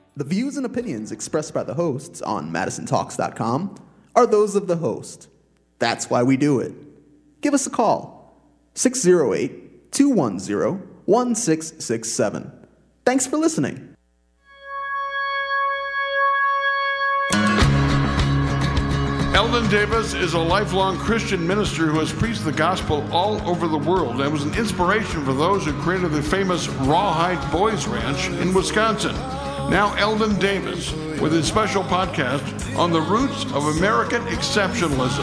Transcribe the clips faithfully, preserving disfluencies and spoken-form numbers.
The views and opinions expressed by the hosts on Madison Talks dot com are those of the host. That's why we do it. Give us a call, six oh eight, two one zero, one six six seven. Thanks for listening. Eldon Davis is a lifelong Christian minister who has preached the gospel all over the world and was an inspiration for those who created the famous Rawhide Boys Ranch in Wisconsin. Now Eldon Davis with his special podcast on the roots of American exceptionalism.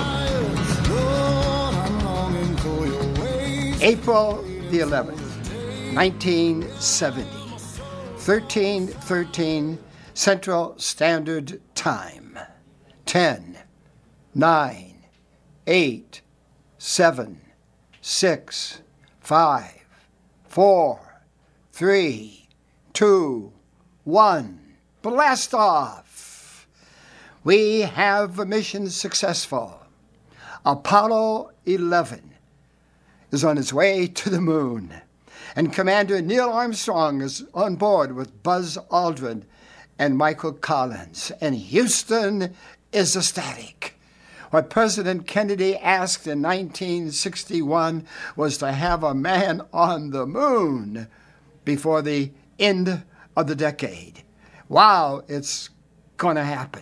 April the eleventh, nineteen seventy, thirteen thirteen Central Standard Time. ten, nine, eight, seven, six, five, four, three, two, one. Blast off! We have a mission successful. Apollo eleven is on its way to the moon, and Commander Neil Armstrong is on board with Buzz Aldrin and Michael Collins, and Houston is ecstatic. What President Kennedy asked in nineteen sixty-one was to have a man on the moon before the end of the decade. Wow, it's going to happen.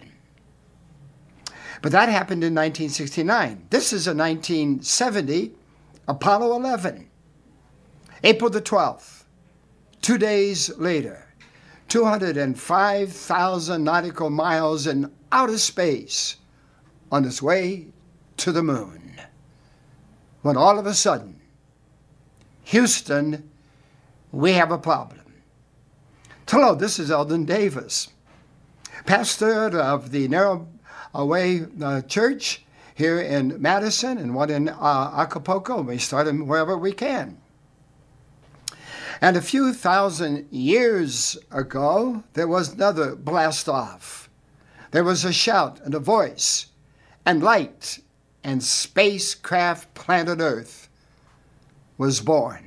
But that happened in nineteen sixty-nine. This is a nineteen seventy Apollo eleven. April the twelfth, two days later, two hundred five thousand nautical miles in outer space on its way to the moon. When all of a sudden, Houston, we have a problem. Hello, this is Eldon Davis, pastor of the Narrow Way uh, Church here in Madison and one in uh, Acapulco. We start them wherever we can. And a few thousand years ago, there was another blast off. There was a shout and a voice, and light and spacecraft planet Earth was born.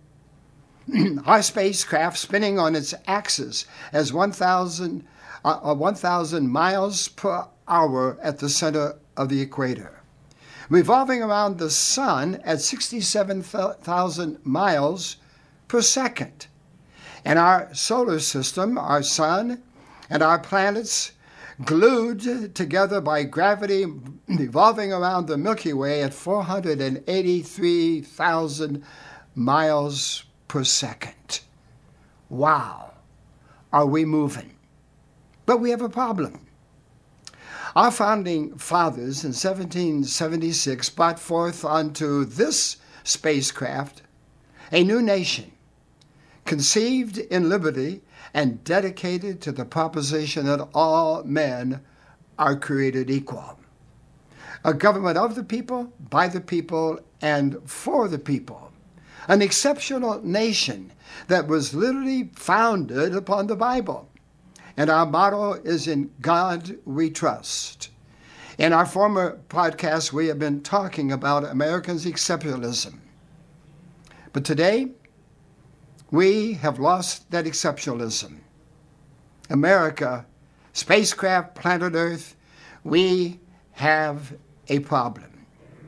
Our spacecraft spinning on its axis as one thousand, uh, one thousand miles per hour at the center of the equator, revolving around the sun at sixty-seven thousand miles per second. And our solar system, our sun, and our planets glued together by gravity, revolving around the Milky Way at four hundred eighty-three thousand miles per second. Wow, are we moving? But we have a problem. Our founding fathers in seventeen seventy-six brought forth onto this spacecraft a new nation, conceived in liberty and dedicated to the proposition that all men are created equal. A government of the people, by the people, and for the people. An exceptional nation that was literally founded upon the Bible. And our motto is, "In God we trust." In our former podcast, we have been talking about Americans' exceptionalism. But today, we have lost that exceptionalism. America, spacecraft, planet Earth, we have a problem.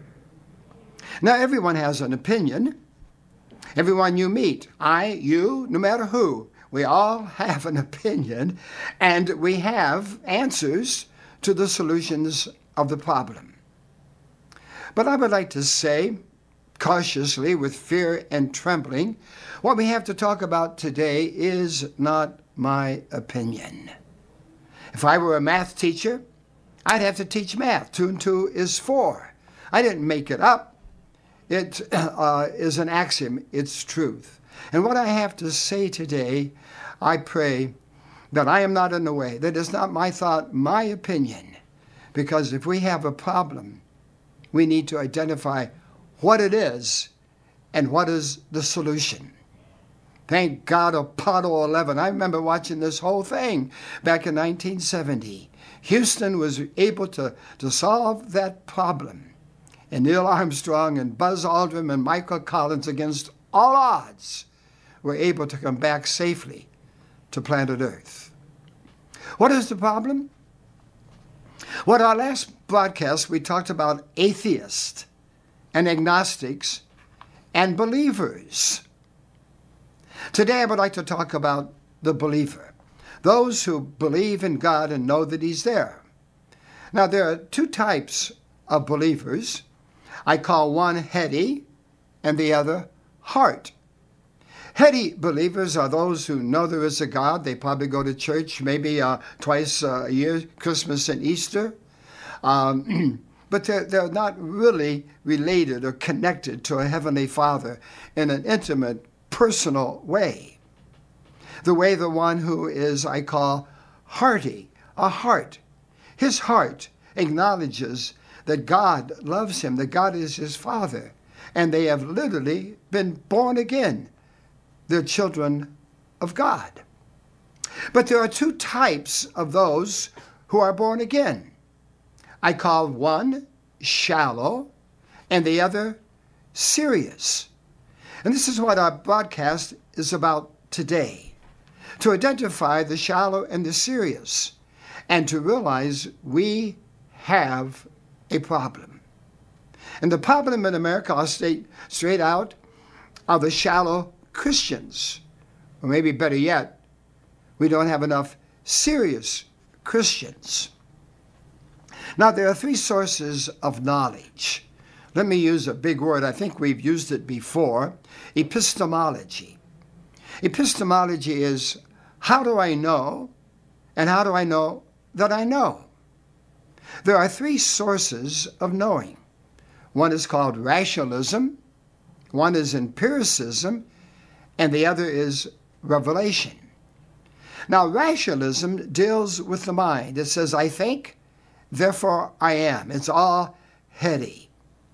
Now, everyone has an opinion. Everyone you meet, I, you, no matter who, we all have an opinion, and we have answers to the solutions of the problem. But I would like to say, cautiously, with fear and trembling, what we have to talk about today is not my opinion. If I were a math teacher, I'd have to teach math. Two and two is four. I didn't make it up. It uh, is an axiom. It's truth. And what I have to say today, I pray that I am not in the way. That is not my thought, my opinion. Because if we have a problem, we need to identify what it is and what is the solution. Thank God, Apollo eleven. I remember watching this whole thing back in nineteen seventy. Houston was able to, to solve that problem. And Neil Armstrong and Buzz Aldrin and Michael Collins, against all odds, were able to come back safely to planet Earth. What is the problem? Well, our last broadcast, we talked about atheists and agnostics and believers. Today, I would like to talk about the believer, those who believe in God and know that He's there. Now, there are two types of believers. I call one heady and the other heart. Heady believers are those who know there is a God. They probably go to church maybe uh, twice a year, Christmas and Easter. Um, but they're, they're not really related or connected to a Heavenly Father in an intimate, personal way. The way the one who is, I call, hearty, a heart. His heart acknowledges that God loves him, that God is his Father, and they have literally been born again. They're children of God. But there are two types of those who are born again. I call one shallow and the other serious. And this is what our broadcast is about today, to identify the shallow and the serious, and to realize we have a problem. And the problem in America, I'll state straight out, are the shallow Christians. Or maybe better yet, we don't have enough serious Christians. Now, there are three sources of knowledge. Let me use a big word. I think we've used it before. Epistemology. Epistemology is, how do I know, and how do I know that I know? There are three sources of knowing. One is called rationalism, one is empiricism, and the other is revelation. Now, rationalism deals with the mind. It says, I think, therefore I am. It's all heady.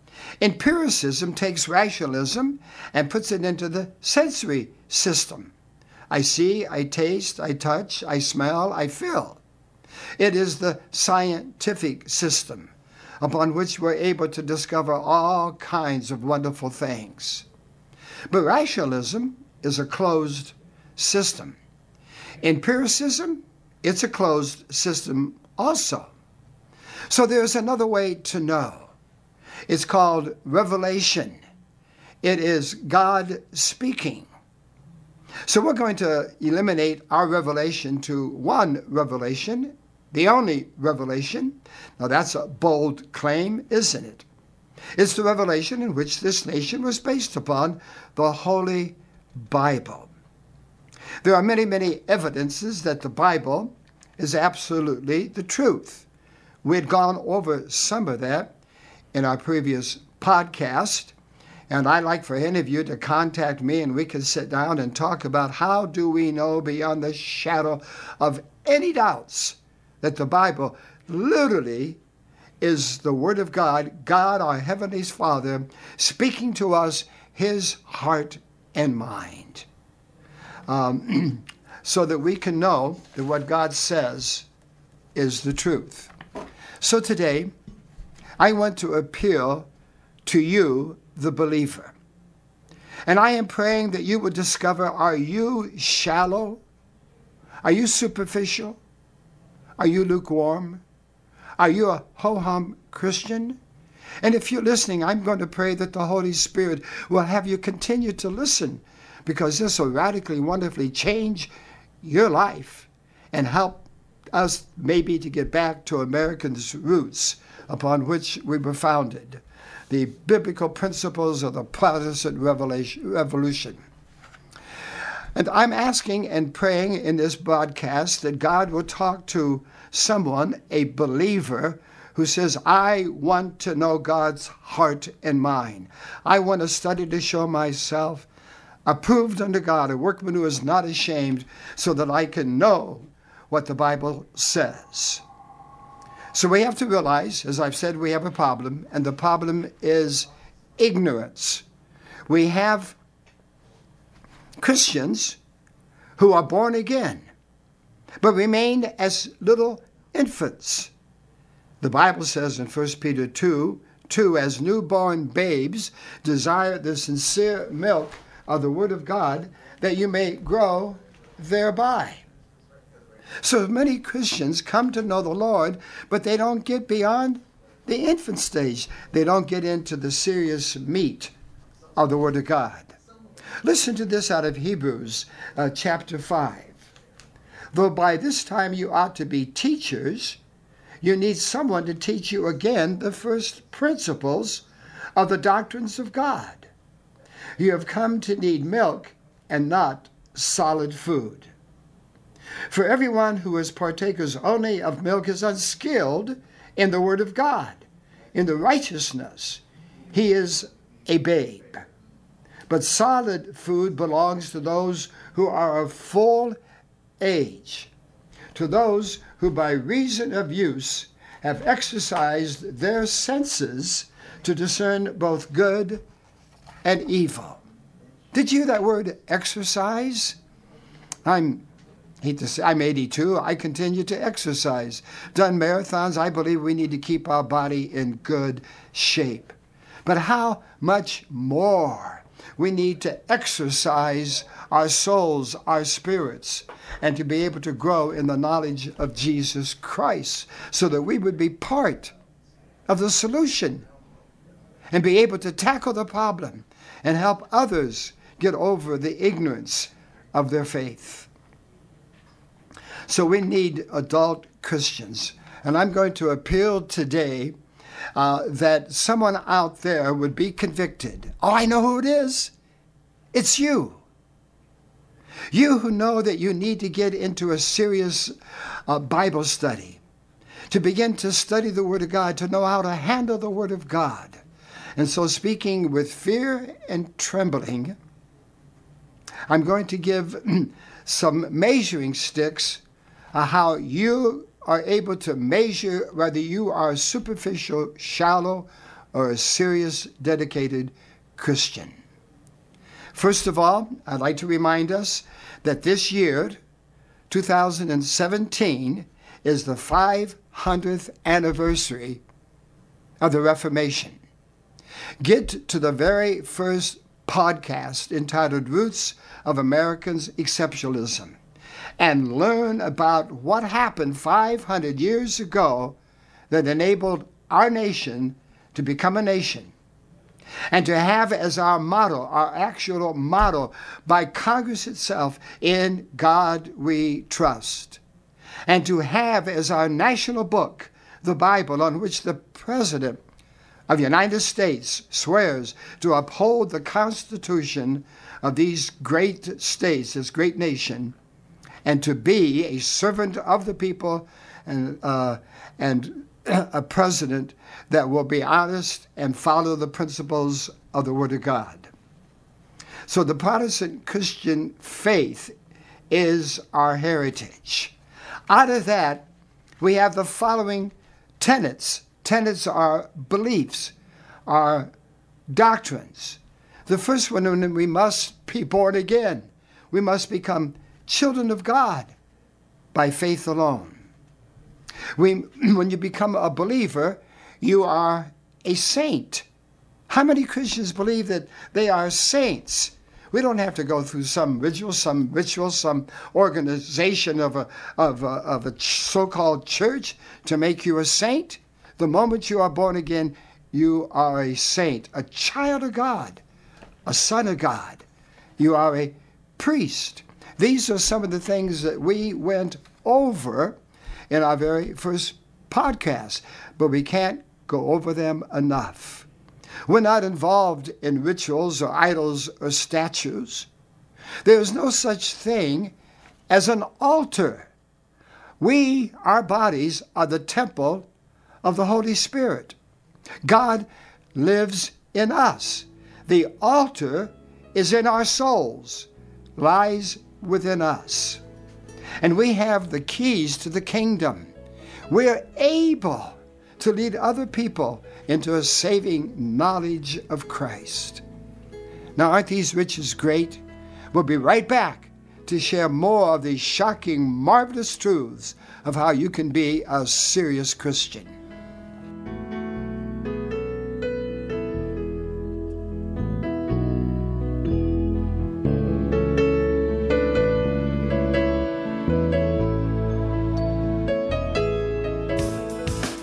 Empiricism takes rationalism and puts it into the sensory system. I see, I taste, I touch, I smell, I feel. It is the scientific system upon which we're able to discover all kinds of wonderful things. But rationalism is a closed system. Empiricism, it's a closed system also. So there's another way to know. It's called revelation. It is God speaking. So we're going to eliminate our revelation to one revelation, the only revelation. Now that's a bold claim, isn't it? It's the revelation in which this nation was based upon, the Holy Bible. There are many, many evidences that the Bible is absolutely the truth. We had gone over some of that in our previous podcast, and I'd like for any of you to contact me and we can sit down and talk about how do we know beyond the shadow of any doubts that the Bible literally is the Word of God, God our Heavenly Father, speaking to us His heart and mind. Um, so that we can know that what God says is the truth. So today, I want to appeal to you, the believer. And I am praying that you would discover, are you shallow? Are you superficial? Are you lukewarm? Are you a ho-hum Christian? And if you're listening, I'm going to pray that the Holy Spirit will have you continue to listen, because this will radically, wonderfully change your life and help us maybe to get back to Americans' roots upon which we were founded, the biblical principles of the Protestant Revolution. And I'm asking and praying in this broadcast that God will talk to someone, a believer, who says, I want to know God's heart and mind. I want to study to show myself approved unto God, a workman who is not ashamed, so that I can know what the Bible says. So we have to realize, as I've said, we have a problem, and the problem is ignorance. We have Christians who are born again, but remain as little infants. The Bible says in First Peter two, two, as newborn babes desire the sincere milk of the Word of God, that you may grow thereby. So many Christians come to know the Lord, but they don't get beyond the infant stage. They don't get into the serious meat of the Word of God. Listen to this out of Hebrews uh, chapter five. Though by this time you ought to be teachers, you need someone to teach you again the first principles of the doctrines of God. You have come to need milk and not solid food. For everyone who is partakers only of milk is unskilled in the word of God, in the righteousness. He is a babe. But solid food belongs to those who are of full age, to those who by reason of use have exercised their senses to discern both good and evil. Did you hear that word, exercise? I'm hate to say, I'm eighty-two. I continue to exercise. Done marathons. I believe we need to keep our body in good shape. But how much more we need to exercise our souls, our spirits, and to be able to grow in the knowledge of Jesus Christ so that we would be part of the solution and be able to tackle the problem and help others get over the ignorance of their faith. So we need adult Christians. And I'm going to appeal today uh, that someone out there would be convicted. Oh, I know who it is. It's you. You who know that you need to get into a serious uh, Bible study, to begin to study the Word of God, to know how to handle the Word of God. And so, speaking with fear and trembling, I'm going to give some measuring sticks of how you are able to measure whether you are a superficial, shallow, or a serious, dedicated Christian. First of all, I'd like to remind us that this year, two thousand seventeen, is the five hundredth anniversary of the Reformation. Get to the very first podcast entitled Roots of American Exceptionalism and learn about what happened five hundred years ago that enabled our nation to become a nation and to have as our motto, our actual motto by Congress itself, "In God We Trust," and to have as our national book the Bible, on which the President of the United States swears to uphold the Constitution of these great states, this great nation, and to be a servant of the people and uh, and a president that will be honest and follow the principles of the Word of God. So the Protestant Christian faith is our heritage. Out of that, we have the following tenets. Tenets are beliefs, are doctrines. The first one, we must be born again. We must become children of God by faith alone. We, when you become a believer, you are a saint. How many Christians believe that they are saints? We don't have to go through some ritual, some ritual, some organization of a, of a, of a so-called church to make you a saint. The moment you are born again, you are a saint, a child of God, a son of God. You are a priest. These are some of the things that we went over in our very first podcast, but we can't go over them enough. We're not involved in rituals or idols or statues. There is no such thing as an altar. We, our bodies, are the temple of the Holy Spirit. God lives in us. The altar is in our souls, lies within us. And we have the keys to the kingdom. We are able to lead other people into a saving knowledge of Christ. Now, aren't these riches great? We'll be right back to share more of these shocking, marvelous truths of how you can be a serious Christian.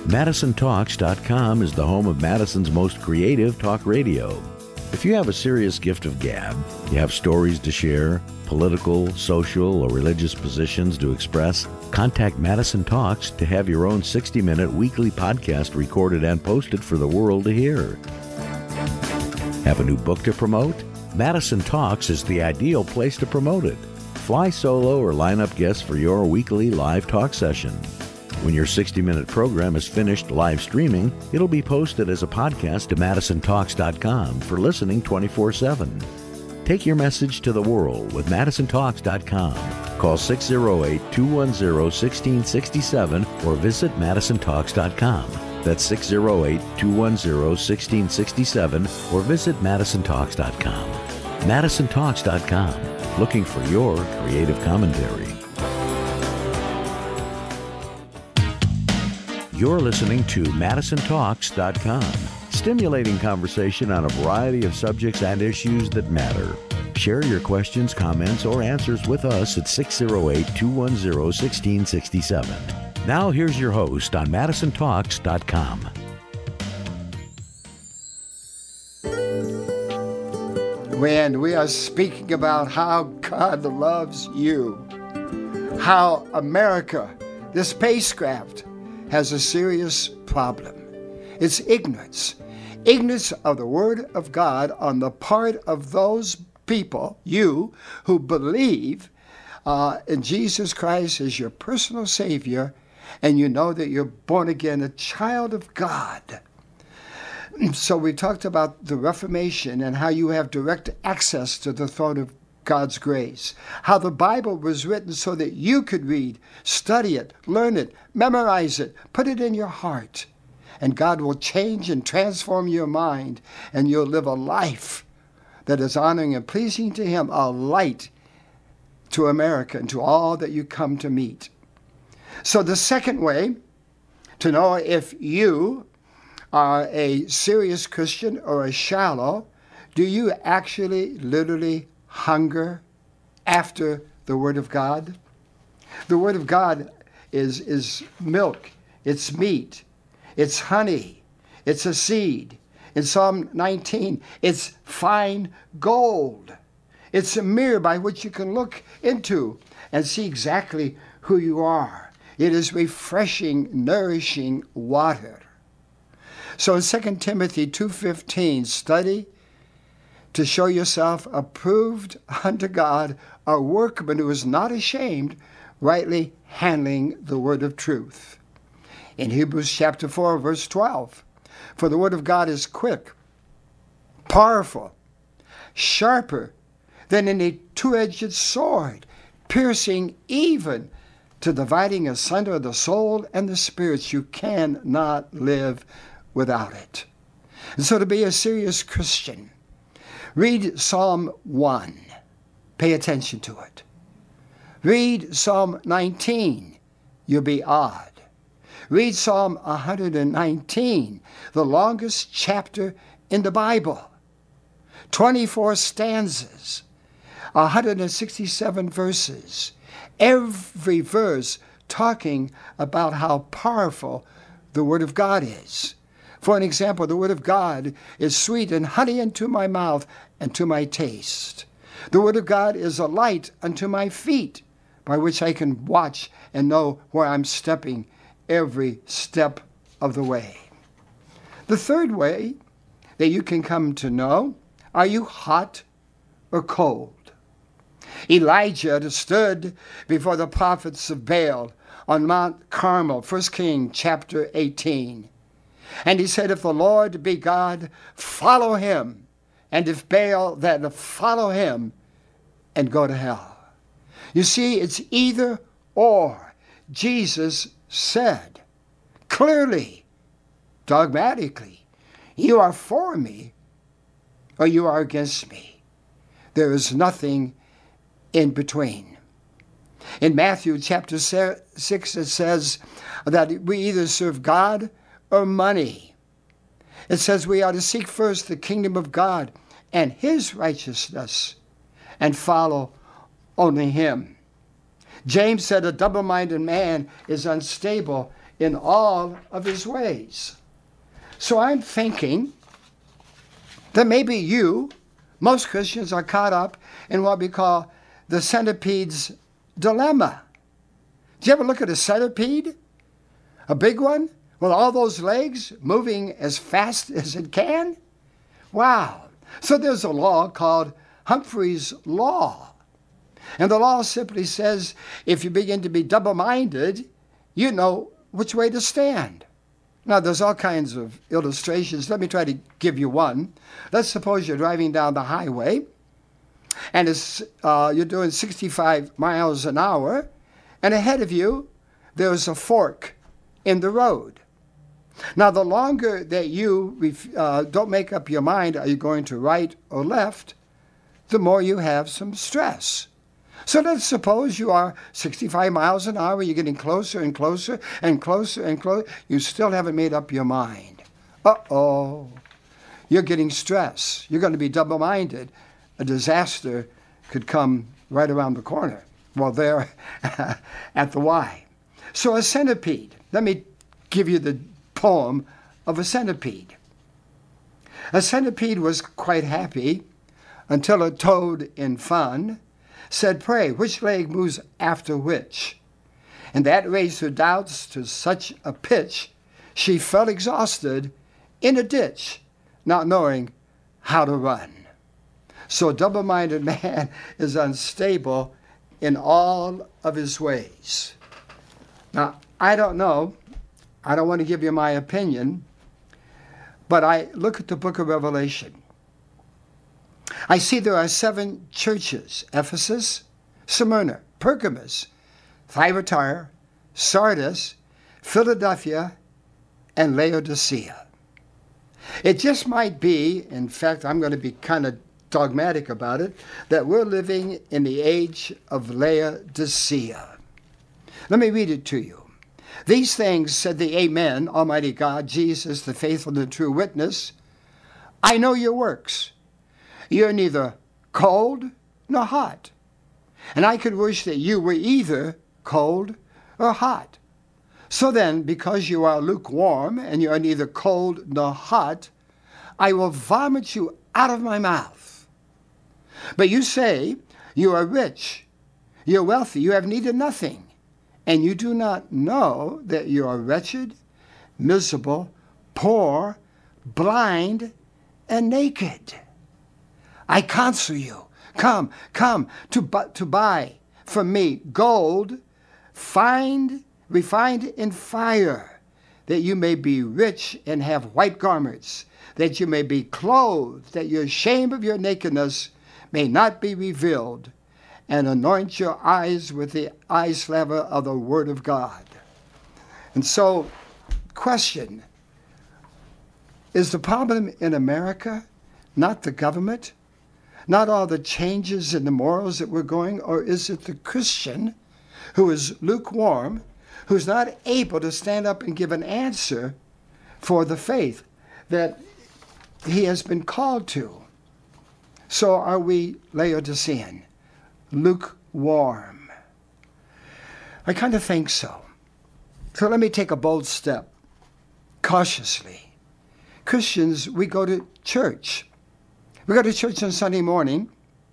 Madison Talks dot com is the home of Madison's most creative talk radio. If you have a serious gift of gab, you have stories to share, political, social, or religious positions to express, contact Madison Talks to have your own sixty-minute weekly podcast recorded and posted for the world to hear. Have a new book to promote? Madison Talks is the ideal place to promote it. Fly solo or line up guests for your weekly live talk session. When your sixty-minute program is finished live streaming, it'll be posted as a podcast to Madison Talks dot com for listening twenty-four seven. Take your message to the world with Madison Talks dot com. Call six oh eight, two one oh, one six six seven or visit Madison Talks dot com. That's six oh eight, two one oh, one six six seven or visit Madison Talks dot com. Madison Talks dot com, looking for your creative commentary. You're listening to Madison Talks dot com, stimulating conversation on a variety of subjects and issues that matter. Share your questions, comments, or answers with us at six oh eight, two one oh, one six six seven. Now here's your host on Madison Talks dot com. When we are speaking about how God loves you, how America, this spacecraft, has a serious problem. It's ignorance. Ignorance of the Word of God on the part of those people, you, who believe uh, in Jesus Christ as your personal Savior, and you know that you're born again, a child of God. So we talked about the Reformation and how you have direct access to the throne of God's grace, how the Bible was written so that you could read, study it, learn it, memorize it, put it in your heart, and God will change and transform your mind, and you'll live a life that is honoring and pleasing to Him, a light to America and to all that you come to meet. So the second way to know if you are a serious Christian or a shallow, do you actually literally hunger after the Word of God? The Word of God is, is milk, it's meat, it's honey, it's a seed. In Psalm nineteen, it's fine gold. It's a mirror by which you can look into and see exactly who you are. It is refreshing, nourishing water. So in Second Timothy two fifteen, study to show yourself approved unto God, a workman who is not ashamed, rightly handling the word of truth. In Hebrews chapter four, verse twelve, for the word of God is quick, powerful, sharper than any two-edged sword, piercing even to dividing asunder the soul and the spirits. You cannot live without it. And so to be a serious Christian, read Psalm one. Pay attention to it. Read Psalm nineteen. You'll be awed. Read Psalm one hundred nineteen, the longest chapter in the Bible. twenty-four stanzas, one hundred sixty-seven verses. Every verse talking about how powerful the Word of God is. For an example, the Word of God is sweet and honey unto my mouth and to my taste. The Word of God is a light unto my feet, by which I can watch and know where I'm stepping every step of the way. The third way that you can come to know, are you hot or cold? Elijah stood before the prophets of Baal on Mount Carmel, First Kings chapter eighteen. And he said, if the Lord be God, follow him. And if Baal, then follow him and go to hell. You see, it's either or. Jesus said clearly, dogmatically, you are for me or you are against me. There is nothing in between. In Matthew chapter six, it says that we either serve God or money. It says we are to seek first the kingdom of God and his righteousness and follow only him. James said a double-minded man is unstable in all of his ways. So I'm thinking that maybe you, most Christians, are caught up in what we call the centipede's dilemma. Do you ever look at a centipede? A big one? With all those legs moving as fast as it can? Wow. So there's a law called Humphrey's Law. And the law simply says if you begin to be double-minded, you know which way to stand. Now, there's all kinds of illustrations. Let me try to give you one. Let's suppose you're driving down the highway, and it's, uh, you're doing sixty-five miles an hour, and ahead of you, there's a fork in the road. Now, the longer that you uh, don't make up your mind, are you going to right or left, the more you have some stress. So let's suppose you are sixty-five miles an hour, you're getting closer and closer and closer and closer. You still haven't made up your mind. Uh-oh. You're getting stress. You're going to be double-minded. A disaster could come right around the corner. Well, there at the Y. So a centipede. Let me give you the poem of a centipede. A centipede was quite happy until a toad in fun said, "Pray, which leg moves after which?" And that raised her doubts to such a pitch, she fell exhausted in a ditch, not knowing how to run. So a double-minded man is unstable in all of his ways. Now, I don't know. I don't want to give you my opinion, but I look at the book of Revelation. I see there are seven churches: Ephesus, Smyrna, Pergamos, Thyatira, Sardis, Philadelphia, and Laodicea. It just might be, in fact, I'm going to be kind of dogmatic about it, that we're living in the age of Laodicea. Let me read it to you. "These things said the Amen, Almighty God, Jesus, the faithful and true witness. I know your works. You're neither cold nor hot. And I could wish that you were either cold or hot. So then, because you are lukewarm and you are neither cold nor hot, I will vomit you out of my mouth. But you say you are rich, you're wealthy, you have needed nothing, and you do not know that you are wretched, miserable, poor, blind, and naked. I counsel you, come, come, to, bu- to buy from me gold, find, refined in fire, that you may be rich and have white garments, that you may be clothed, that your shame of your nakedness may not be revealed, and anoint your eyes with the eye salve of the Word of God." And so, question, is the problem in America not the government? Not all the changes in the morals that we're going, or is it the Christian who is lukewarm, who's not able to stand up and give an answer for the faith that he has been called to? So are we Laodicean, lukewarm? I kind of think so. So let me take a bold step, cautiously. Christians, we go to church. We go to church on Sunday morning.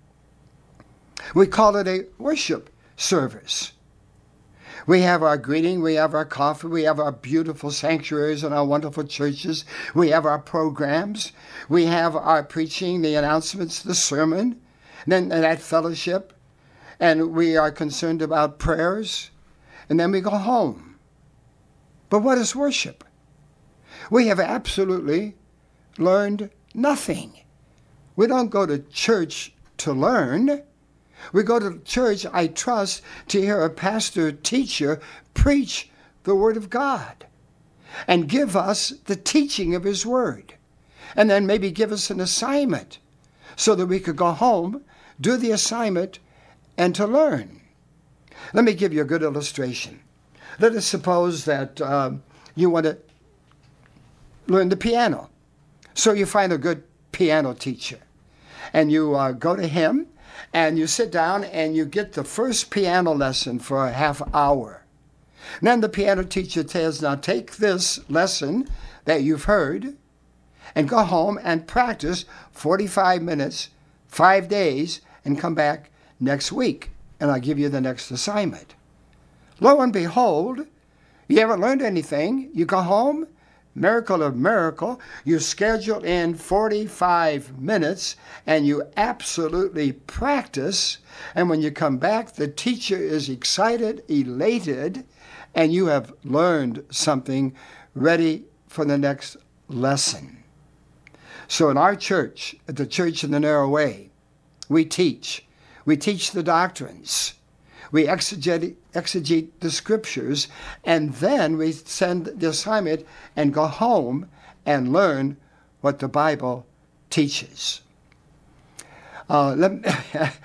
We call it a worship service. We have our greeting, we have our coffee, we have our beautiful sanctuaries and our wonderful churches. We have our programs. We have our preaching, the announcements, the sermon, and then that fellowship. And we are concerned about prayers. And then we go home. But what is worship? We have absolutely learned nothing. We don't go to church to learn. We go to church, I trust, to hear a pastor, teacher preach the Word of God and give us the teaching of His Word, and then maybe give us an assignment so that we could go home, do the assignment, and to learn. Let me give you a good illustration. Let us suppose that uh, you want to learn the piano. So you find a good piano teacher, and you uh, go to him, and you sit down, and you get the first piano lesson for a half hour. And then the piano teacher says, now take this lesson that you've heard and go home and practice forty-five minutes, five days, and come back next week, and I'll give you the next assignment. Lo and behold, you haven't learned anything. You go home, miracle of miracle, you schedule in forty-five minutes, and you absolutely practice, and when you come back, the teacher is excited, elated, and you have learned something ready for the next lesson. So in our church, at the Church in the Narrow Way, we teach. We teach the doctrines. We exegete, exegete the scriptures, and then we send the assignment and go home and learn what the Bible teaches. Uh, let me,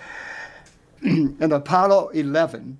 in Apollo eleven,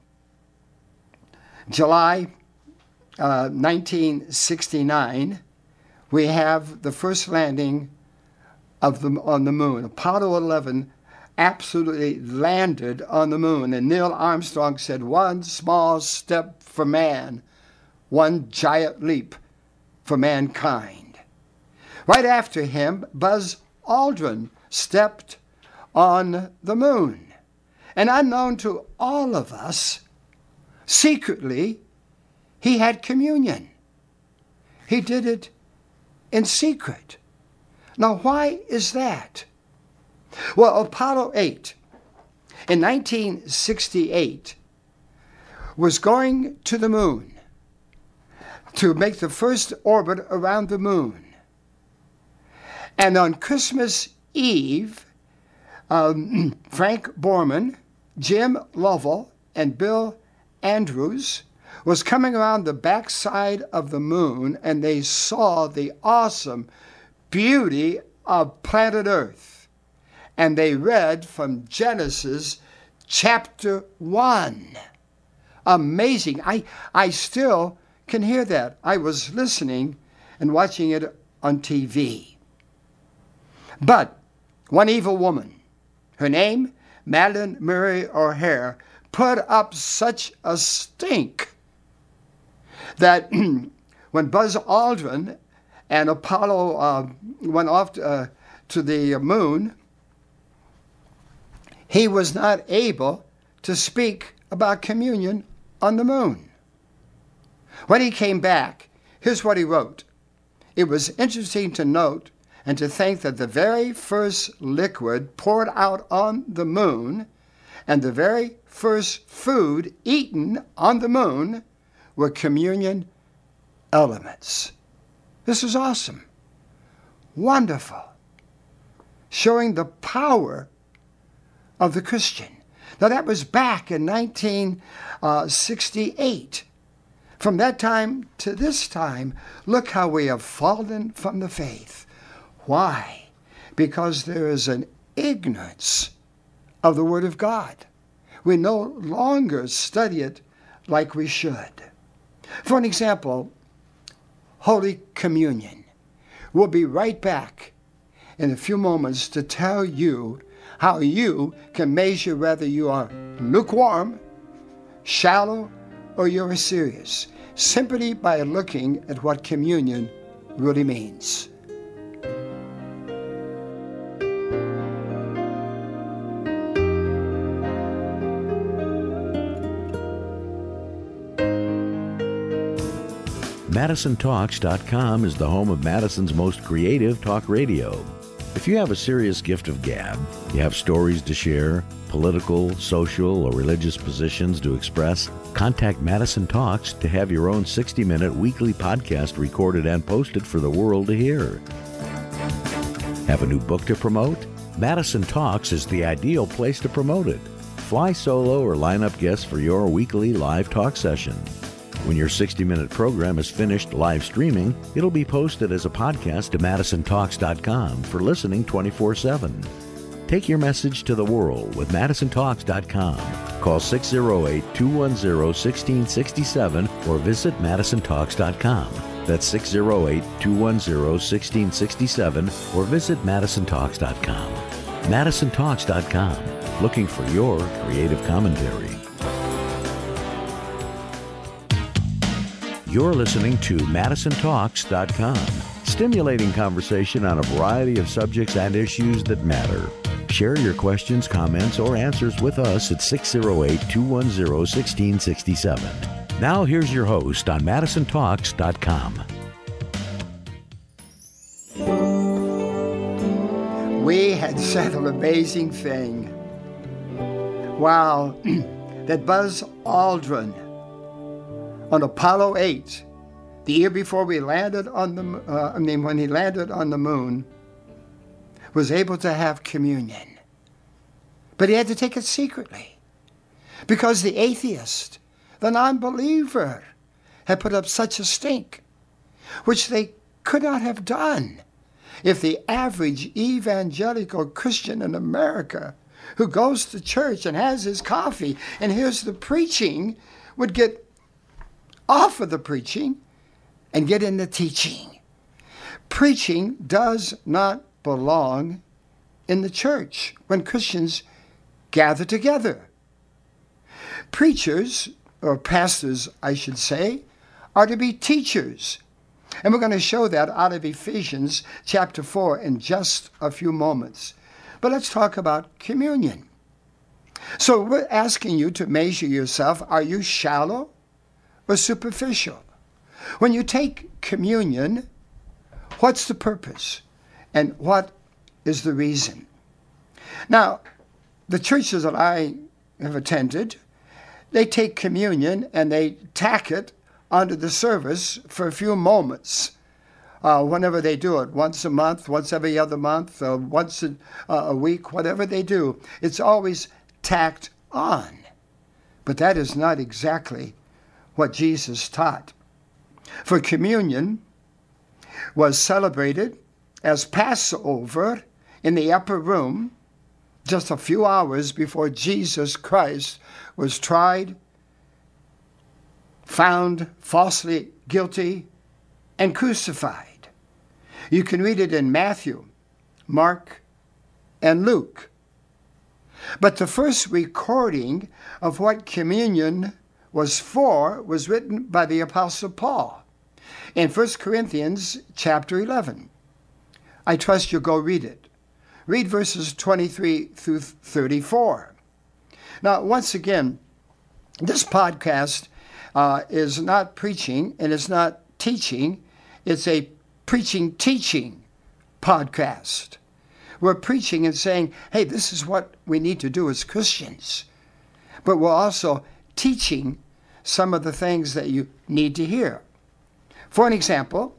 July uh, nineteen sixty-nine, we have the first landing of the on the moon. Apollo eleven absolutely landed on the moon, and Neil Armstrong said, "One small step for man, one giant leap for mankind." Right after him, Buzz Aldrin stepped on the moon, and unknown to all of us, secretly, he had communion. He did it in secret. Now, why is that? Well, Apollo eight in nineteen sixty-eight was going to the moon to make the first orbit around the moon. And on Christmas Eve, um, Frank Borman, Jim Lovell, and Bill Andrews was coming around the backside of the moon, and they saw the awesome beauty of planet Earth. And they read from Genesis chapter one. Amazing. I, I still can hear that. I was listening and watching it on T V. But one evil woman, her name, Madalyn Murray O'Hair, put up such a stink that when Buzz Aldrin and Apollo uh, went off to, uh, to the moon, he was not able to speak about communion on the moon. When he came back, here's what he wrote. It was interesting to note and to think that the very first liquid poured out on the moon and the very first food eaten on the moon were communion elements. This is awesome. Wonderful. Showing the power of the Christian. Now that was back in nineteen sixty-eight. From that time to this time, look how we have fallen from the faith. Why? Because there is an ignorance of the Word of God. We no longer study it like we should. For an example, Holy Communion. We'll be right back in a few moments to tell you how you can measure whether you are lukewarm, shallow, or you're serious, simply by looking at what communion really means. Madison Talks dot com is the home of Madison's most creative talk radio. If you have a serious gift of gab, you have stories to share, political, social, or religious positions to express, contact Madison Talks to have your own sixty-minute weekly podcast recorded and posted for the world to hear. Have a new book to promote? Madison Talks is the ideal place to promote it. Fly solo or line up guests for your weekly live talk session. When your sixty-minute program is finished live streaming, it'll be posted as a podcast to Madison Talks dot com for listening twenty-four seven. Take your message to the world with Madison Talks dot com. Call six oh eight, two one oh, one six six seven or visit Madison Talks dot com. That's six oh eight, two one oh, one six six seven or visit Madison Talks dot com. Madison Talks dot com, looking for your creative commentary. You're listening to Madison Talks dot com, stimulating conversation on a variety of subjects and issues that matter. Share your questions, comments, or answers with us at six oh eight, two one zero, one six six seven. Now here's your host on Madison Talks dot com. We had said an amazing thing. Wow, that Buzz Aldrin on Apollo eight, the year before we landed on the, uh, I mean, when he landed on the moon, was able to have communion. But he had to take it secretly because the atheist, the non-believer, had put up such a stink, which they could not have done if the average evangelical Christian in America who goes to church and has his coffee and hears the preaching would get off of the preaching and get into teaching. Preaching does not belong in the church when Christians gather together. Preachers, or pastors, I should say, are to be teachers. And we're going to show that out of Ephesians chapter four in just a few moments. But let's talk about communion. So we're asking you to measure yourself. Are you shallow or superficial? When you take communion, what's the purpose? And what is the reason? Now, the churches that I have attended, they take communion and they tack it onto the service for a few moments. Uh, whenever they do it, once a month, once every other month, uh, once a, uh, a week, whatever they do, it's always tacked on. But that is not exactly what Jesus taught. For communion was celebrated as Passover in the upper room just a few hours before Jesus Christ was tried, found falsely guilty, and crucified. You can read it in Matthew, Mark, and Luke. But the first recording of what communion was for was written by the Apostle Paul in First Corinthians chapter eleven. I trust you'll go read it. Read verses twenty-three through thirty-four. Now, once again, this podcast uh, is not preaching and it's not teaching. It's a preaching-teaching podcast. We're preaching and saying, hey, this is what we need to do as Christians. But we're also teaching some of the things that you need to hear. For an example,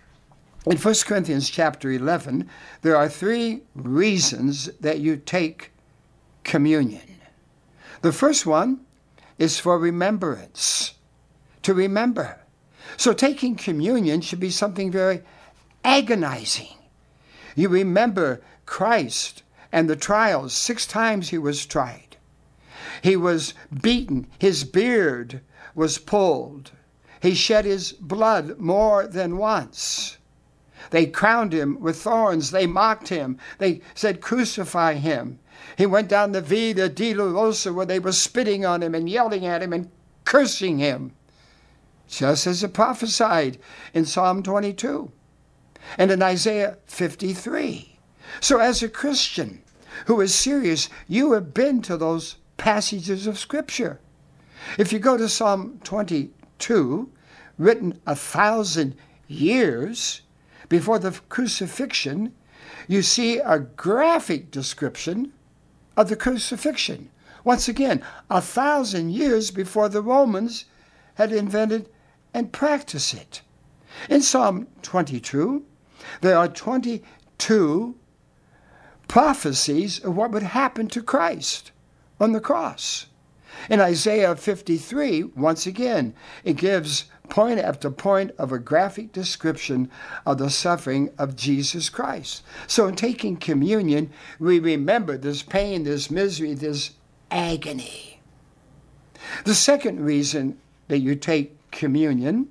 in First Corinthians chapter eleven, there are three reasons that you take communion. The first one is for remembrance, to remember. So taking communion should be something very agonizing. You remember Christ and the trials. Six times he was tried. He was beaten. His beard was pulled. He shed his blood more than once. They crowned him with thorns. They mocked him. They said, crucify him. He went down the Via Dolorosa where they were spitting on him and yelling at him and cursing him, just as it prophesied in Psalm twenty-two and in Isaiah fifty-three. So as a Christian who is serious, you have been to those passages of Scripture. If you go to Psalm twenty-two, written a thousand years before the crucifixion, you see a graphic description of the crucifixion. Once again, a thousand years before the Romans had invented and practiced it. In Psalm twenty-two, there are twenty-two prophecies of what would happen to Christ on the cross. In Isaiah fifty-three, once again, it gives point after point of a graphic description of the suffering of Jesus Christ. So in taking communion, we remember this pain, this misery, this agony. The second reason that you take communion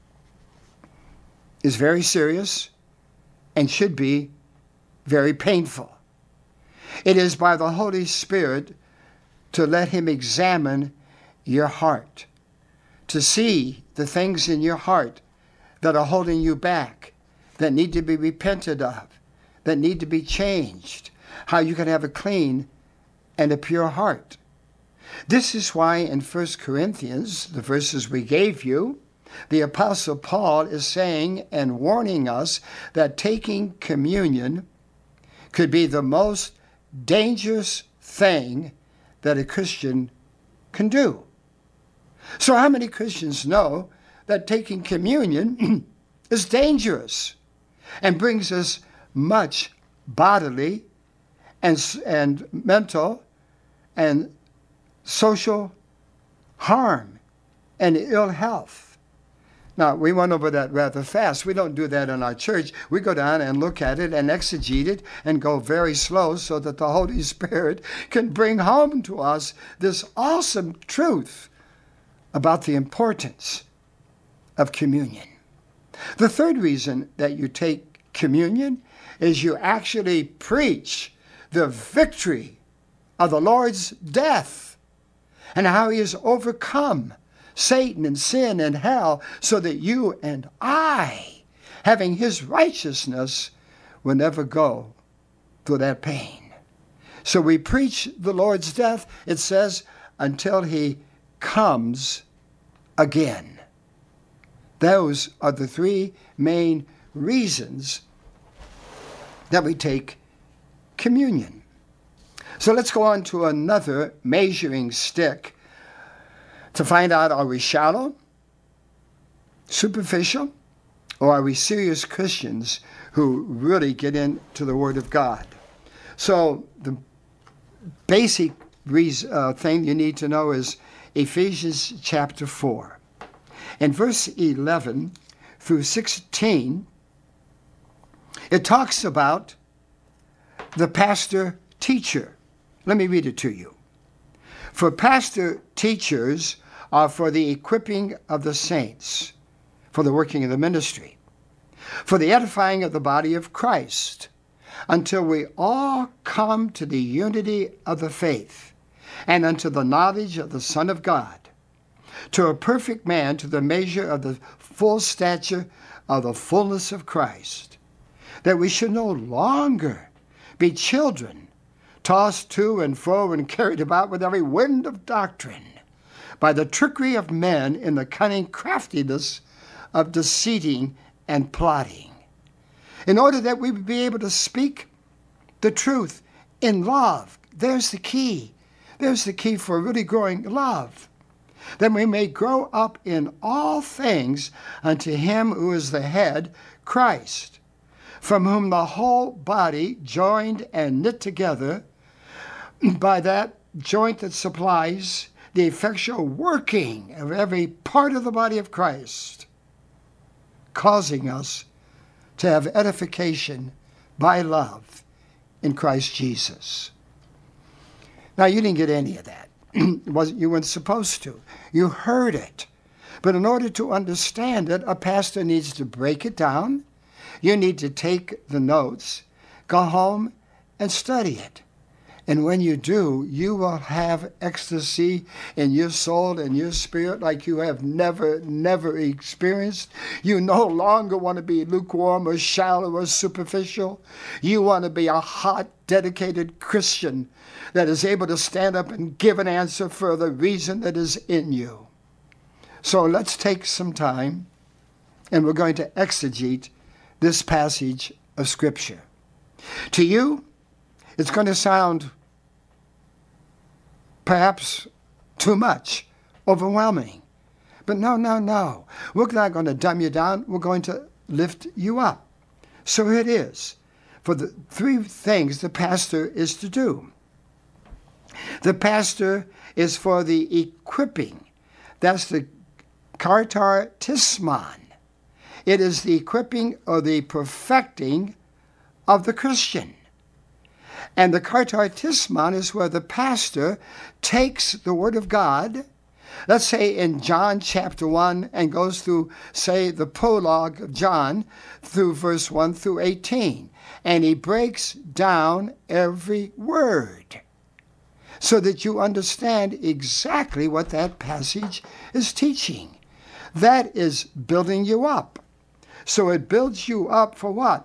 is very serious and should be very painful. It is by the Holy Spirit to let him examine your heart, to see the things in your heart that are holding you back, that need to be repented of, that need to be changed, how you can have a clean and a pure heart. This is why in First Corinthians, the verses we gave you, the Apostle Paul is saying and warning us that taking communion could be the most dangerous thing that a Christian can do. So how many Christians know that taking communion is dangerous and brings us much bodily and, and mental and social harm and ill health? Now, we went over that rather fast. We don't do that in our church. We go down and look at it and exegete it and go very slow so that the Holy Spirit can bring home to us this awesome truth about the importance of communion. The third reason that you take communion is you actually preach the victory of the Lord's death and how he has overcome Satan and sin and hell, so that you and I, having his righteousness, will never go through that pain. So we preach the Lord's death, it says, until he comes again. Those are the three main reasons that we take communion. So let's go on to another measuring stick to find out, are we shallow, superficial, or are we serious Christians who really get into the Word of God? So the basic reason, uh, thing you need to know is Ephesians chapter four. In verse eleven through sixteen, it talks about the pastor-teacher. Let me read it to you. For pastor teachers are for the equipping of the saints, for the working of the ministry, for the edifying of the body of Christ, until we all come to the unity of the faith and unto the knowledge of the Son of God, to a perfect man, to the measure of the full stature of the fullness of Christ, that we should no longer be children, tossed to and fro and carried about with every wind of doctrine, by the trickery of men in the cunning craftiness of deceiving and plotting, in order that we would be able to speak the truth in love. There's the key. There's the key for really growing love. That we may grow up in all things unto him who is the head, Christ, from whom the whole body, joined and knit together by that joint that supplies the effectual working of every part of the body of Christ, causing us to have edification by love in Christ Jesus. Now, you didn't get any of that. You weren't supposed to. You heard it. But in order to understand it, a pastor needs to break it down. You need to take the notes, go home and study it. And when you do, you will have ecstasy in your soul and your spirit like you have never, never experienced. You no longer want to be lukewarm or shallow or superficial. You want to be a hot, dedicated Christian that is able to stand up and give an answer for the reason that is in you. So let's take some time, and we're going to exegete this passage of Scripture. To you, it's going to sound perhaps too much, overwhelming. But no, no, no. We're not going to dumb you down. We're going to lift you up. So it is. For the three things the pastor is to do. The pastor is for the equipping. That's the katartismon. It is the equipping or the perfecting of the Christian. And the katartismon is where the pastor takes the Word of God, let's say in John chapter one, and goes through, say, the prologue of John through verse one through eighteen. And he breaks down every word so that you understand exactly what that passage is teaching. That is building you up. So it builds you up for what?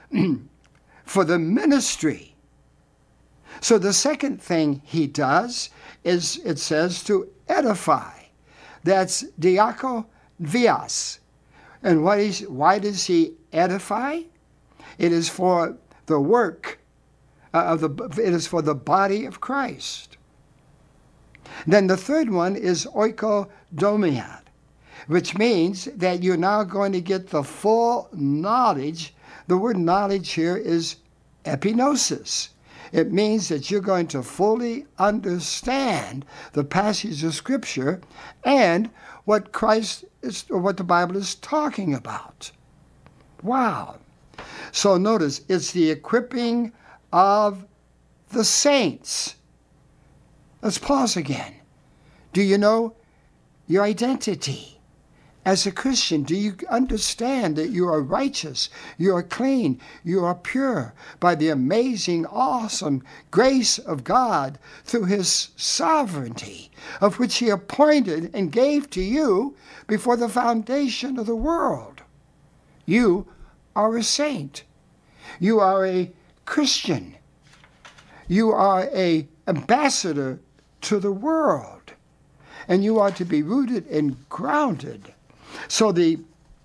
For the ministry. So the second thing he does is, it says, to edify. That's diakovias. And what is, why does he edify? It is for the work uh, of the. It is for the body of Christ. Then the third one is oikodomiad, which means that you're now going to get the full knowledge. The word knowledge here is epinosis. It means that you're going to fully understand the passage of Scripture and what Christ is, or what the Bible is talking about. Wow. So notice, it's the equipping of the saints. Let's pause again. Do you know your identity? As a Christian, do you understand that you are righteous, you are clean, you are pure by the amazing, awesome grace of God through His sovereignty, of which He appointed and gave to you before the foundation of the world? You are a saint. You are a Christian. You are an ambassador to the world. And you are to be rooted and grounded. So the,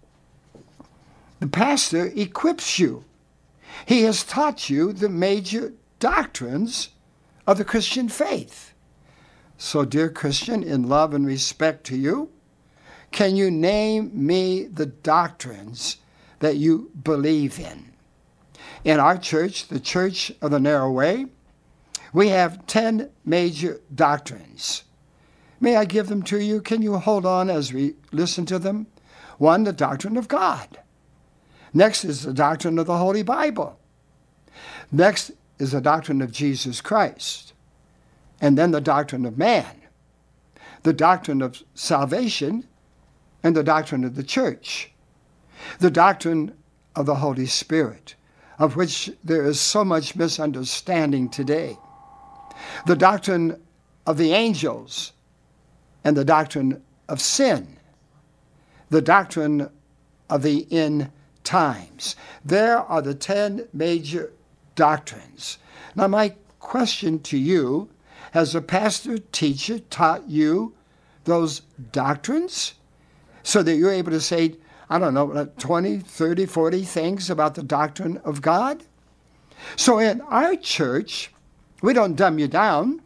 the pastor equips you. He has taught you the major doctrines of the Christian faith. So, dear Christian, in love and respect to you, can you name me the doctrines that you believe in? In our church, the Church of the Narrow Way, we have ten major doctrines. May I give them to you? Can you hold on as we listen to them? One, the doctrine of God. Next is the doctrine of the Holy Bible. Next is the doctrine of Jesus Christ. And then the doctrine of man. The doctrine of salvation and the doctrine of the church. The doctrine of the Holy Spirit, of which there is so much misunderstanding today. The doctrine of the angels and the doctrine of sin, the doctrine of the end times. There are the ten major doctrines. Now, my question to you, has a pastor, teacher taught you those doctrines so that you're able to say, I don't know, twenty, thirty, forty things about the doctrine of God? So in our church, we don't dumb you down.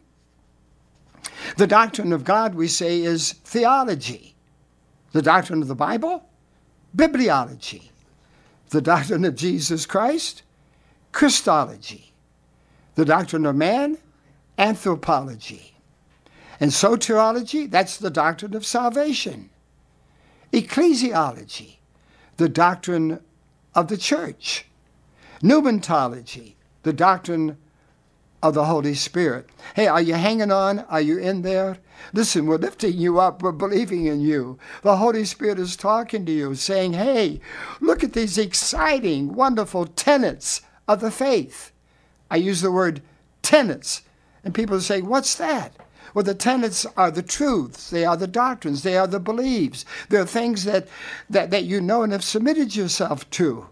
The doctrine of God, we say, is theology. The doctrine of the Bible, bibliology. The doctrine of Jesus Christ, Christology. The doctrine of man, anthropology. And soteriology, that's the doctrine of salvation. Ecclesiology, the doctrine of the church. Pneumatology, the doctrine of the Holy Spirit. Hey, are you hanging on? Are you in there? Listen, we're lifting you up. We're believing in you. The Holy Spirit is talking to you, saying, hey, look at these exciting, wonderful tenets of the faith. I use the word tenets, and people say, what's that? Well, the tenets are the truths. They are the doctrines. They are the beliefs. They're things that, that, that you know and have submitted yourself to.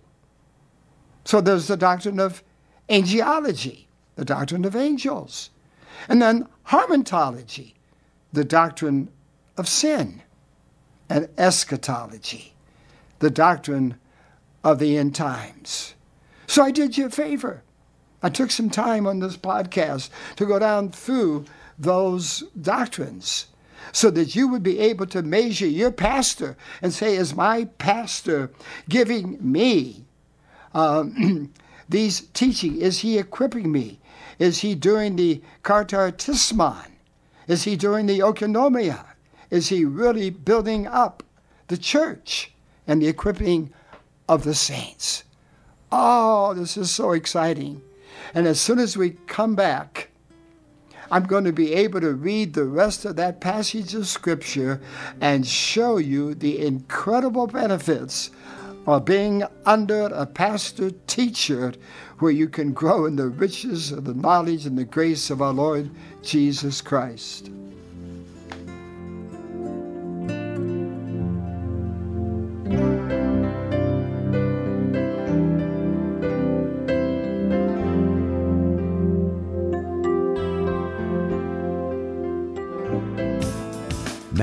So there's the doctrine of angelology, the doctrine of angels. And then harmontology, the doctrine of sin. And eschatology, the doctrine of the end times. So I did you a favor. I took some time on this podcast to go down through those doctrines so that you would be able to measure your pastor and say, is my pastor giving me um, these teaching? Is he equipping me? Is he doing the katartismon? Is he doing the oikonomia? Is he really building up the church and the equipping of the saints? Oh, this is so exciting. And as soon as we come back, I'm going to be able to read the rest of that passage of Scripture and show you the incredible benefits of being under a pastor teacher where you can grow in the riches of the knowledge and the grace of our Lord Jesus Christ.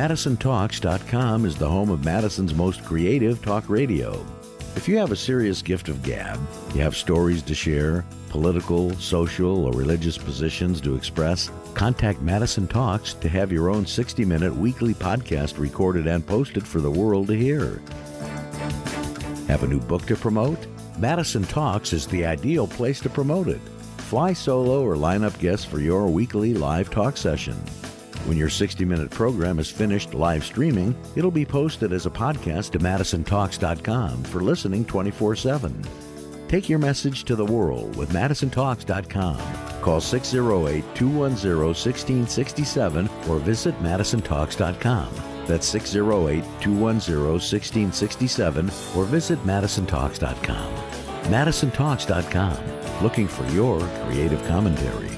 Madison Talks dot com is the home of Madison's most creative talk radio. If you have a serious gift of gab, you have stories to share, political, social, or religious positions to express, contact Madison Talks to have your own sixty-minute weekly podcast recorded and posted for the world to hear. Have a new book to promote? Madison Talks is the ideal place to promote it. Fly solo or line up guests for your weekly live talk session. When your sixty-minute program is finished live streaming, it'll be posted as a podcast to Madison Talks dot com for listening twenty-four seven. Take your message to the world with Madison Talks dot com. Call six oh eight, two one oh, one six six seven or visit Madison Talks dot com. That's six oh eight, two one oh, one six six seven or visit Madison Talks dot com. Madison Talks dot com, looking for your creative commentary.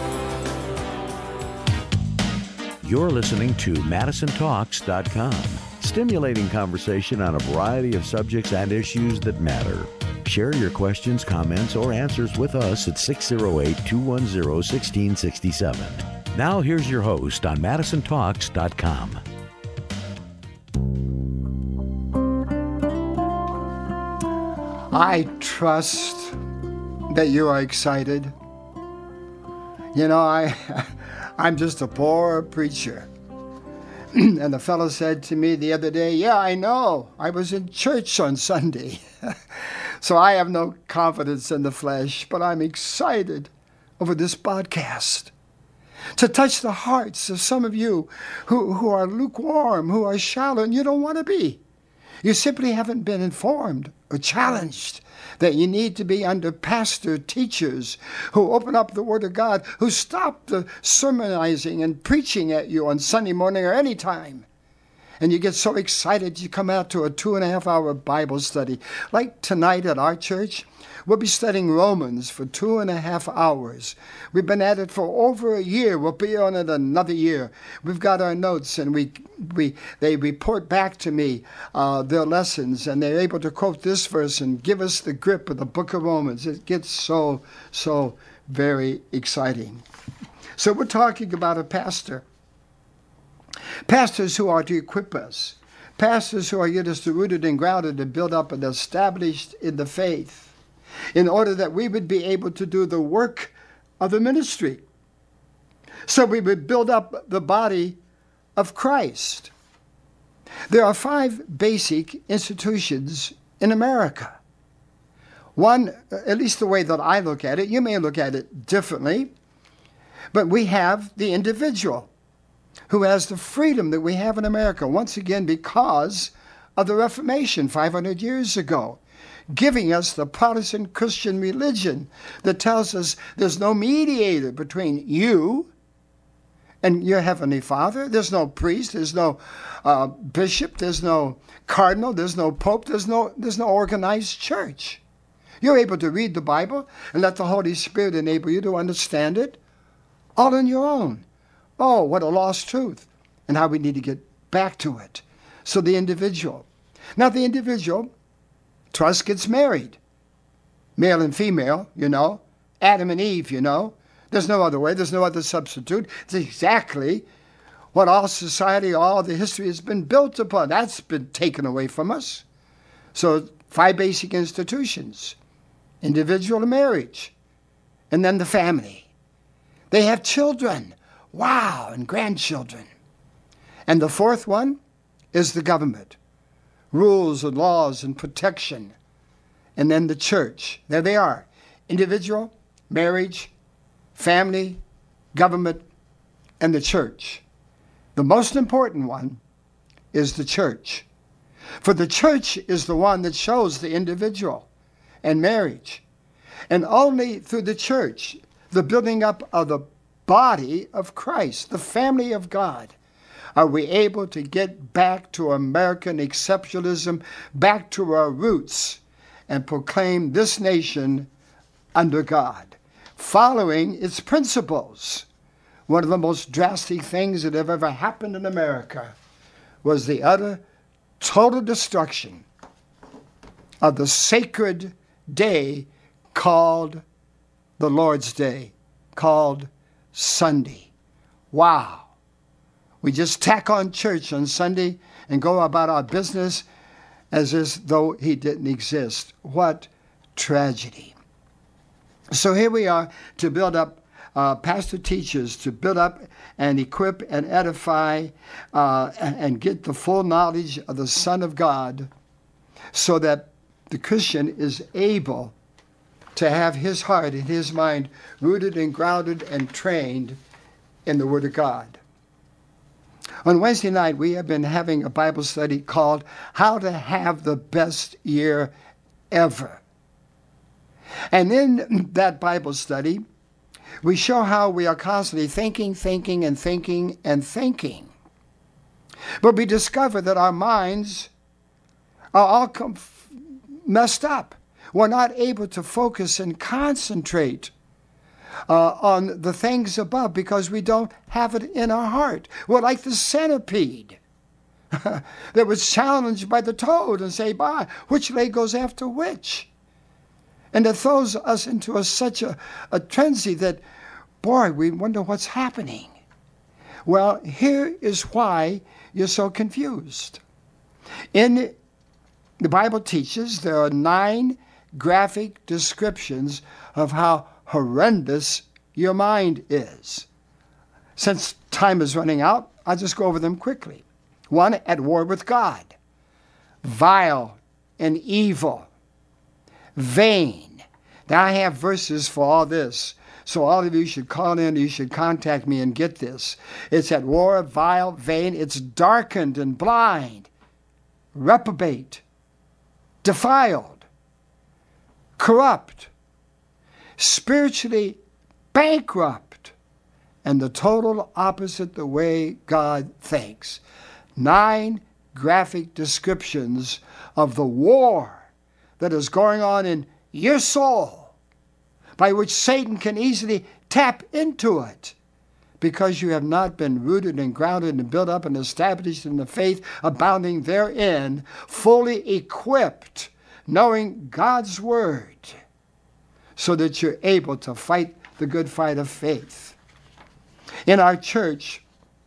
You're listening to Madison Talks dot com, stimulating conversation on a variety of subjects and issues that matter. Share your questions, comments, or answers with us at six oh eight, two one oh, one six six seven. Now here's your host on Madison Talks dot com. I trust that you are excited. You know, I, I'm just a poor preacher. And the fellow said to me the other day, yeah, I know. I was in church on Sunday. So I have no confidence in the flesh, but I'm excited over this podcast to touch the hearts of some of you who, who are lukewarm, who are shallow, and you don't want to be. You simply haven't been informed or challenged that you need to be under pastor teachers who open up the Word of God, who stop the sermonizing and preaching at you on Sunday morning or any time. And you get so excited you come out to a two and a half hour Bible study. Like tonight at our church, we'll be studying Romans for two and a half hours. We've been at it for over a year. We'll be on it another year. We've got our notes, and we we they report back to me uh, their lessons, and they're able to quote this verse and give us the grip of the book of Romans. It gets so, so very exciting. So we're talking about a pastor. Pastors who are to equip us. Pastors who are get us rooted and grounded and built up and established in the faith, in order that we would be able to do the work of the ministry. So we would build up the body of Christ. There are five basic institutions in America. One, at least the way that I look at it, you may look at it differently, but we have the individual who has the freedom that we have in America, once again because of the Reformation five hundred years ago, giving us the Protestant Christian religion that tells us there's no mediator between you and your Heavenly Father. There's no priest, there's no uh, bishop, there's no cardinal, there's no pope, there's no, there's no organized church. You're able to read the Bible and let the Holy Spirit enable you to understand it all on your own. Oh, what a lost truth, and how we need to get back to it. So the individual. Now the individual, trust, gets married. Male and female, you know. Adam and Eve, you know. There's no other way. There's no other substitute. It's exactly what all society, all the history has been built upon. That's been taken away from us. So five basic institutions. Individual marriage. And then the family. They have children. Wow, and grandchildren. And the fourth one is the government. Rules and laws and protection. And then the church. There they are. Individual, marriage, family, government, and the church. The most important one is the church. For the church is the one that shows the individual and marriage. And only through the church, the building up of the body of Christ, the family of God, are we able to get back to American exceptionalism, back to our roots, and proclaim this nation under God, following its principles. One of the most drastic things that have ever happened in America was the utter, total destruction of the sacred day called the Lord's Day, called Sunday. Wow. We just tack on church on Sunday and go about our business as if though he didn't exist. What tragedy. So here we are to build up uh, pastor teachers, to build up and equip and edify uh, and get the full knowledge of the Son of God so that the Christian is able to have his heart and his mind rooted and grounded and trained in the Word of God. On Wednesday night, we have been having a Bible study called How to Have the Best Year Ever. And in that Bible study, we show how we are constantly thinking, thinking, and thinking, and thinking. But we discover that our minds are all com- messed up. We're not able to focus and concentrate uh, on the things above because we don't have it in our heart. We're like the centipede that was challenged by the toad and say, "Bah, which leg goes after which?" And it throws us into a, such a, a frenzy that, boy, we wonder what's happening. Well, here is why you're so confused. In the Bible teaches there are nine graphic descriptions of how horrendous your mind is. Since time is running out, I'll just go over them quickly. One, at war with God. Vile and evil. Vain. Now I have verses for all this. So all of you should call in, you should contact me and get this. It's at war, vile, vain. It's darkened and blind. Reprobate. Defiled. Corrupt. Spiritually bankrupt. And the total opposite the way God thinks. Nine graphic descriptions of the war that is going on in your soul, by which Satan can easily tap into it because you have not been rooted and grounded and built up and established in the faith, abounding therein, fully equipped, knowing God's word, so that you're able to fight the good fight of faith. In our church,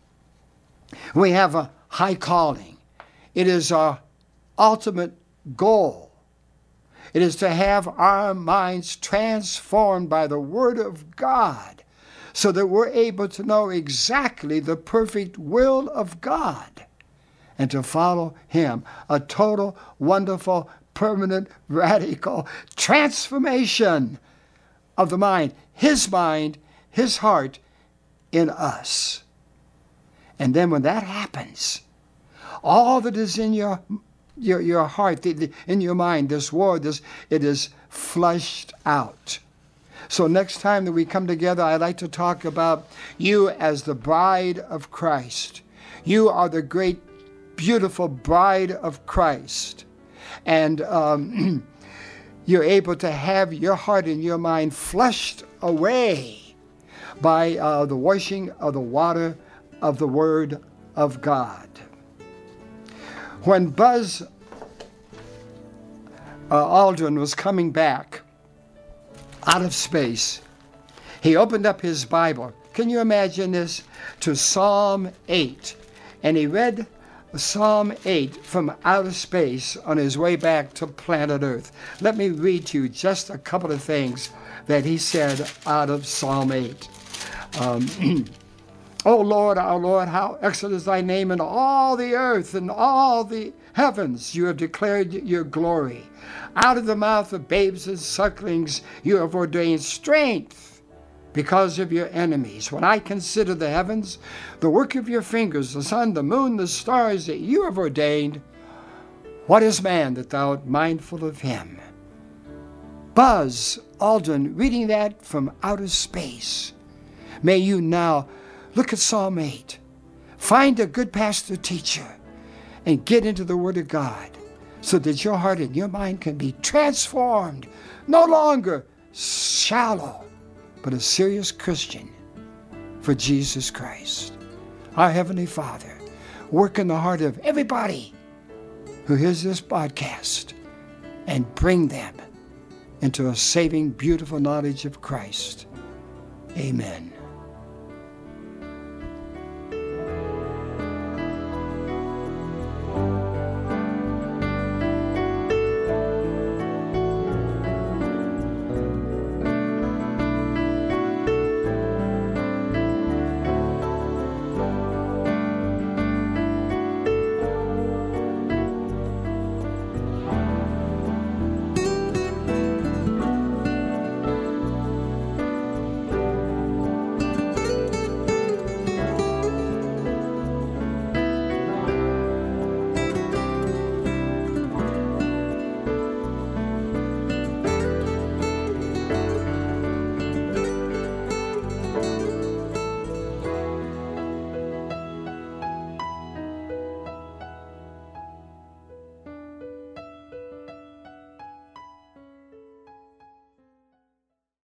we have a high calling. It is our ultimate goal. It is to have our minds transformed by the Word of God so that we're able to know exactly the perfect will of God and to follow Him. A total, wonderful, permanent, radical transformation of the mind. His mind, His heart in us. And then when that happens, all that is in your Your, your heart, the, the, in your mind, this war, this, it is flushed out. So next time that we come together, I'd like to talk about you as the bride of Christ. You are the great, beautiful bride of Christ. And um, you're able to have your heart and your mind flushed away by uh, the washing of the water of the Word of God. When Buzz uh, Aldrin was coming back out of space, he opened up his Bible. Can you imagine this? To Psalm eight. And he read Psalm eight from outer space on his way back to planet Earth. Let me read to you just a couple of things that he said out of Psalm eight. Um, O Lord, our Lord, how excellent is thy name in all the earth and all the heavens. You have declared your glory. Out of the mouth of babes and sucklings you have ordained strength because of your enemies. When I consider the heavens, the work of your fingers, the sun, the moon, the stars that you have ordained, what is man that thou art mindful of him? Buzz Aldrin, reading that from outer space. May you now look at Psalm eight. Find a good pastor teacher and get into the Word of God so that your heart and your mind can be transformed. No longer shallow, but a serious Christian for Jesus Christ. Our Heavenly Father, work in the heart of everybody who hears this podcast and bring them into a saving, beautiful knowledge of Christ. Amen.